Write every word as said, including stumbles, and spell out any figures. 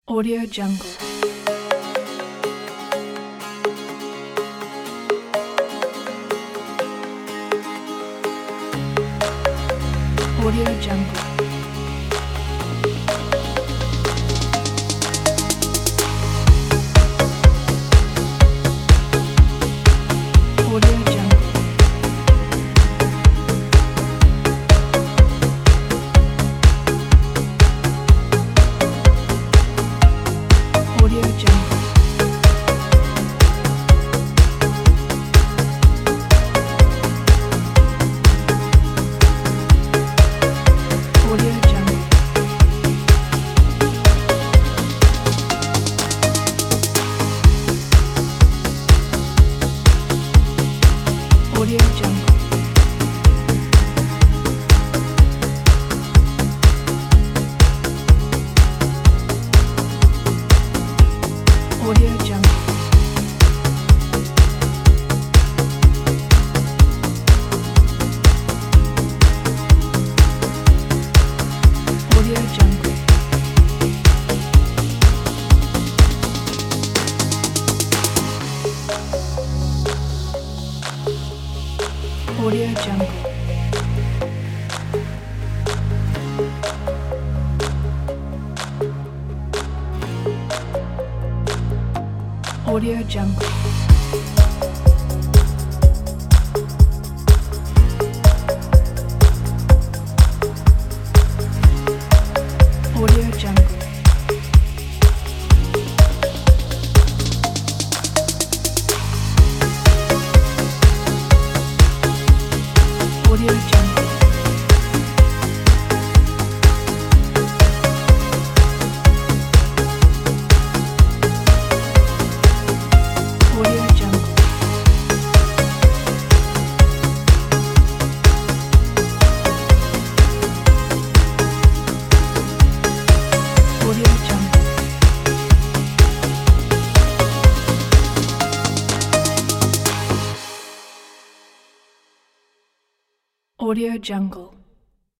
Audio Jungle. Audio Jungle. Audio Jungle. Audio Jungle. Audio Jungle. Audio Jungle. Audio Jungle. Audio Jungle. Audio Jungle. Audio Jungle. Audio Jungle. Audio Jungle. Audio Jungle. Audio Jungle. Audio Jungle.